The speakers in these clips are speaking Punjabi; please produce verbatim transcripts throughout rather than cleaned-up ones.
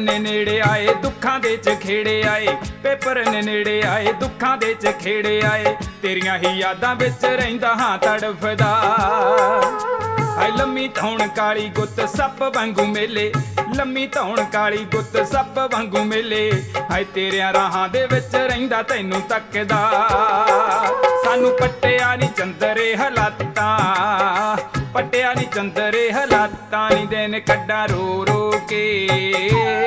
ਨੇ ਨੇੜੇ ਆਏ ਦੁੱਖਾਂ ਦੇ ਚਖੇੜੇ ਆਏ, ਪੇਪਰ ਨੇ ਨੇੜੇ ਆਏ ਦੁੱਖਾਂ ਦੇ ਚਖੇੜੇ ਆਏ, ਤੇਰੀਆਂ ਹੀ ਯਾਦਾਂ ਵਿੱਚ ਰਹਿੰਦਾ ਹਾਂ ਤੜਫਦਾ। ਹਾਏ ਲੰਮੀ ਧੌਣ ਕਾਲੀ ਗੁੱਤ ਸੱਪ ਵਾਂਗੂ ਮੇਲੇ, ਲੰਮੀ ਧੌਣ ਕਾਲੀ ਗੁੱਤ ਸੱਪ ਵਾਂਗੂ ਮੇਲੇ, ਹਾਏ ਤੇਰਿਆਂ ਰਾਹਾਂ ਦੇ ਵਿੱਚ ਰਹਿੰਦਾ ਤੈਨੂੰ ਤੱਕਦਾ। ਸਾਨੂੰ ਪੱਟਿਆ ਨੀ ਚੰਦਰੇ ਹਾਲਾਤਾਂ, ਪੱਟਿਆ ਨੀ ਚੰਦਰੇ ਹਾਲਾਤਾਂ ਨੀ ਦਿਨ ਕੱਢਾਂ ਰੋ ਰੋ ਕੇ।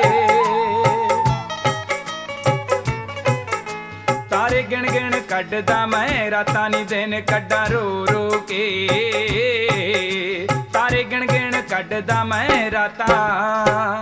ਤਾਰੇ ਗਿਣ ਗਿਣ ਕੱਢਦਾ ਮੈਂ ਰਾਤਾਂ ਨੀ ਦਿਨ ਕੱਢਾਂ ਰੋ ਰੋ ਕੇ, ਤਾਰੇ ਗਿਣ ਗਿਣ ਕੱਢਦਾ ਮੈਂ ਰਾਤਾਂ।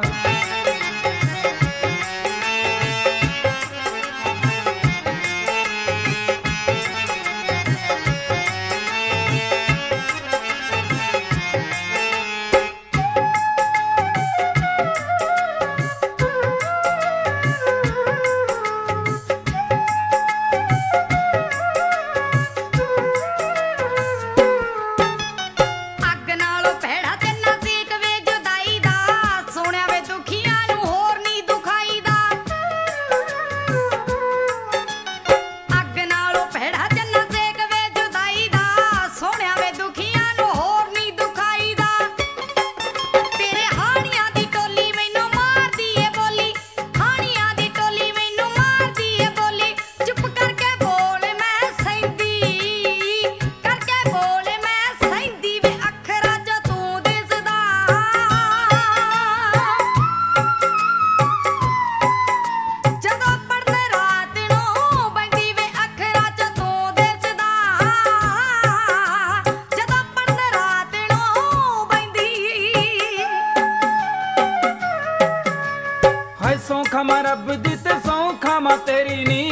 ਸੌਂ ਖਾਵਾਂ ਰੱਬ ਦੀ ਤੇ ਸੌਂ ਖਾਵਾਂ ਤੇਰੀ ਨੀ,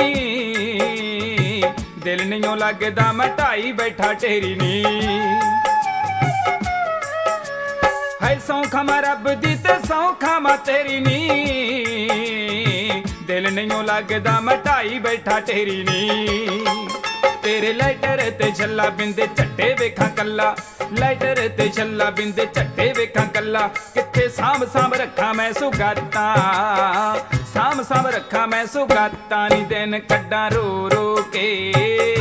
ਦਿਲ ਨਹੀਂਓ ਲੱਗਦਾ ਮੈਂ ਢਾਈ ਬੈਠਾ ਢੇਰੀ ਨੀ। ਹਾਏ ਸੌਂ ਖਾਵਾਂ ਰੱਬ ਦੀ ਤੇ ਸੌਂ ਖਾਵਾਂ ਤੇਰੀ ਨੀ, ਦਿਲ ਨਹੀਂਓ ਲੱਗਦਾ ਮੈਂ ਢਾਈ ਬੈਠਾ ਢੇਰੀ ਨੀ। ਤੇਰੇ ਲਾਈਟਰ ਤੇ ਛੱਲਾ ਬਿੰਦੇ ਝੱਟੇ ਵੇਖਾਂ ਕੱਲਾ, ਲਾਈਟਰ ਤੇ ਛੱਲਾ ਬਿੰਦੇ ਝੱਟੇ ਵੇਖਾਂ ਕੱਲਾ, ਕਿੱਥੇ ਸਾਂਭ ਸਾਂਭ ਰੱਖਾਂ ਮੈਂ ਸੁਗਾਤਾਂ, ਸਾਂਭ ਸਾਂਭ ਰੱਖਾਂ ਮੈਂ ਸੁਗਾਤਾਂ ਨੀ ਦਿਨ ਕੱਢਾਂ ਰੋ ਰੋ ਕੇ।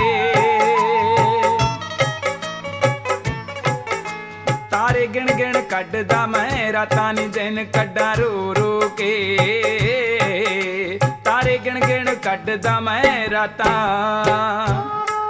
ਤਾਰੇ ਗਿਣ ਗਿਣ ਕੱਢਦਾ ਮੈਂ ਰਾਤਾਂ ਨੀ ਦਿਨ ਕੱਢਾਂ ਰੋ ਰੋ ਕੇ, ਤਾਰੇ ਗਿਣ ਗਿਣ ਕੱਢਦਾ ਮੈਂ ਰਾਤਾਂ।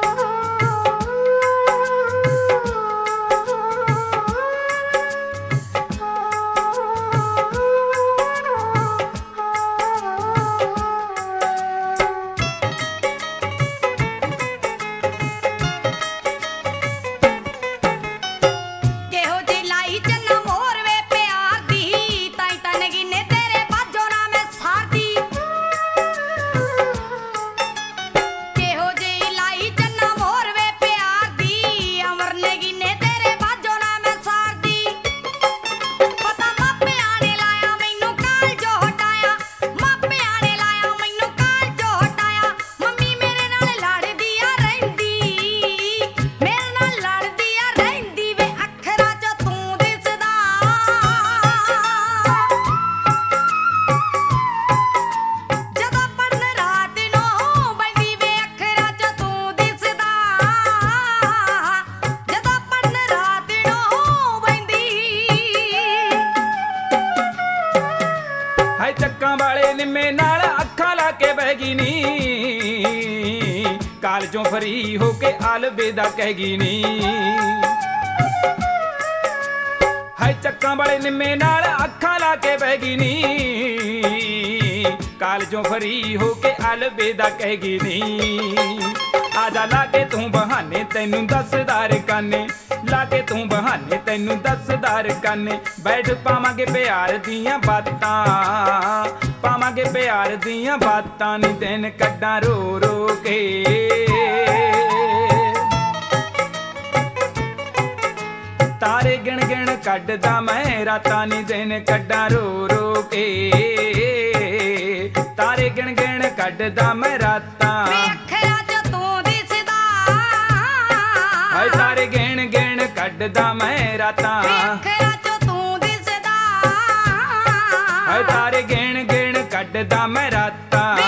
ਚੱਕਾਂ ਵਾਲੇ ਨਿੰਮੇ ਨਾਲ ਅੱਖਾਂ ਲਾ ਕੇ ਬਹਿ ਗਈ ਨੀ, ਕਾਲਜੋਂ ਫਰੀ ਹੋ ਕੇ ਅਲਵਿਦਾ ਕਹਿ ਗਈ ਨੀ। ਹਾਏ ਚੱਕਾਂ ਵਾਲੇ ਨਿੰਮੇ ਨਾਲ ਅੱਖਾਂ ਲਾ ਕੇ ਬਹਿ ਗਈ ਨੀ, ਕਾਲਜੋਂ ਫਰੀ ਹੋ ਕੇ ਅਲਵਿਦਾ ਕਹਿ ਗਈ ਨੀ। ਆਜਾ ਲਾ ਕੇ ਤੂੰ ਬਹਾਨੇ ਤੈਨੂੰ ਦੱਸਦਾ ਰਕਾਨੇ, ਲਾ ਕੇ ਤੂੰ ਬਹਾਨੇ ਤੈਨੂੰ ਦੱਸਦਾ ਰਕਾਨੇ, ਬੈਠ ਪਾਵਾਂਗੇ ਪਿਆਰ ਦੀਆਂ ਬਾਤਾਂ, ਪਾਵਾਂਗੇ ਪਿਆਰ ਦੀਆਂ ਬਾਤਾਂ ਨੀ ਦਿਨ ਕੱਢਾਂ ਰੋ ਰੋ ਕੇ। ਤਾਰੇ ਗਿਣ ਗਿਣ ਕੱਢਦਾ ਮੈਂ ਰਾਤਾਂ ਨੀ ਦਿਨ ਕੱਢਾਂ ਰੋ ਰੋ ਕੇ, ਤਾਰੇ ਗਿਣ ਗਿਣ ਕੱਢਦਾ ਮੈਂ ਰਾਤਾਂ। ਹਾਏ ਤਾਰੇ ਗਿਣ ਗਿਣ ਕੱਢਦਾ ਮੈਂ ਰਾਤਾਂ, ਹਾਏ ਤਾਰੇ ਗਿਣ ਗਿਣ ਕੱਢਦਾ ਮੈਂ ਰਾਤਾਂ